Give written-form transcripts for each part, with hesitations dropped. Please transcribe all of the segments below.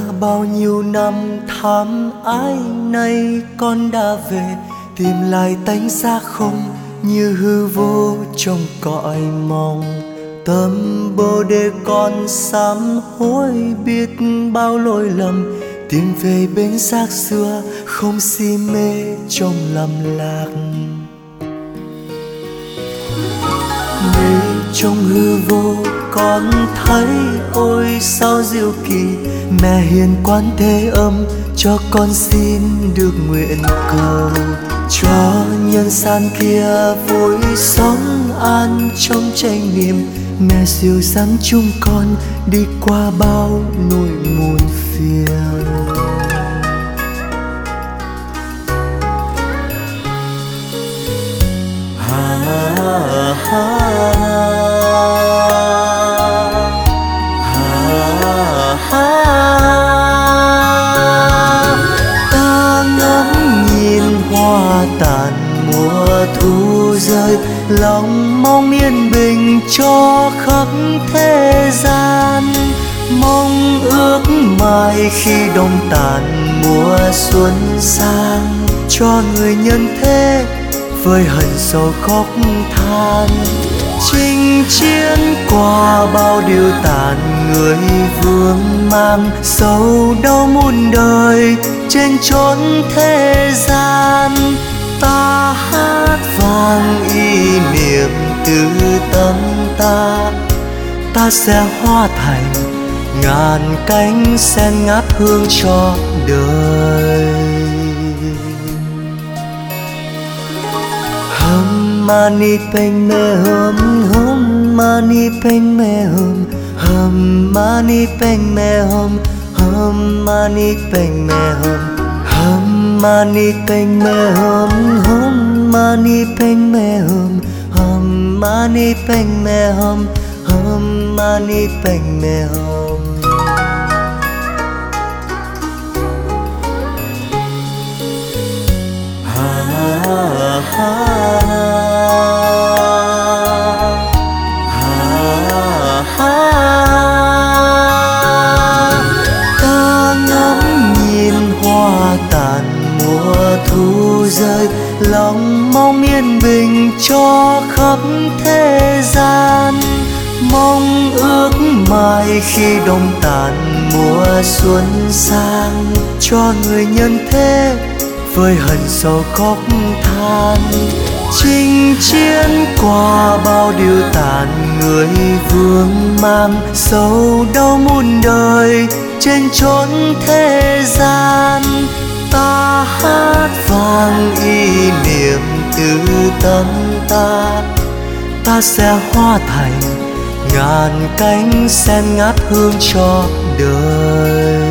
bao nhiêu năm thăm ái nay con đã về, tìm lại tánh giá không như hư vô trong cõi mong. Tâm bồ đề con sám hối biết bao lỗi lầm, tìm về bên xác xưa không si mê trong lầm lạc. Mê trong hư vô con thấy ôi sao diệu kỳ, mẹ hiền quán thế âm cho con xin được nguyện cầu, cho nhân gian kia vui sống an trong chánh niệm. Mẹ dìu dắt chúng con đi qua bao nỗi muôn phiền. Ta ngắm nhìn hoa tàn mùa thu rơi, lòng mong yên bình cho khắp thế gian. Mong ước mai khi đông tàn mùa xuân sang, cho người nhân thế với hận sầu khóc than. Chinh chiến qua bao điều tàn, người vương mang sầu đau muôn đời trên chốn thế gian. Ta hát vang ý niệm từ tâm ta, ta sẽ hóa thành ngàn cánh sen ngát hương cho đời. Hum mani padme hum, hum mani padme hum, hum mani padme hum, hum mani padme hum, hum mani padme hum, hum mani padme hum, hum mani padme hum, hum mani padme hum. Ta ngắm nhìn hoa tàn mùa thu rơi, lòng mong yên bình cho khắp thế gian. Mong ước mai khi đông tàn mùa xuân sang, cho người nhân thế với hận sầu khóc than. Chinh chiến qua bao điều tàn, người vương mang sầu đau muôn đời trên chốn thế gian. Ta hát vang ý niệm từ tâm ta, ta sẽ hóa thành ngàn cánh sen ngát hương cho đời.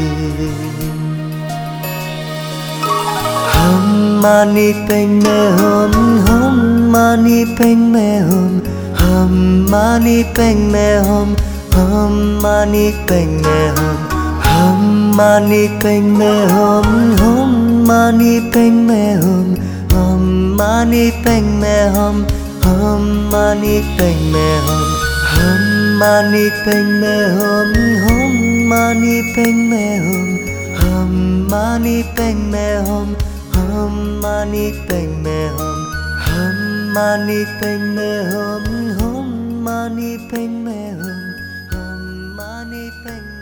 Hum mani padme hum, hum mani padme hum, hum mani padme hum, hum mani padme hum, hum mani padme hum, hum mani padme hum, hum mani padme hum, hum mani padme hum, hum mani padme hum, hum mani padme hum, hum mani padme hum, hum mani padme hum, hum mani padme hum, hum mani padme hum, hum mani padme.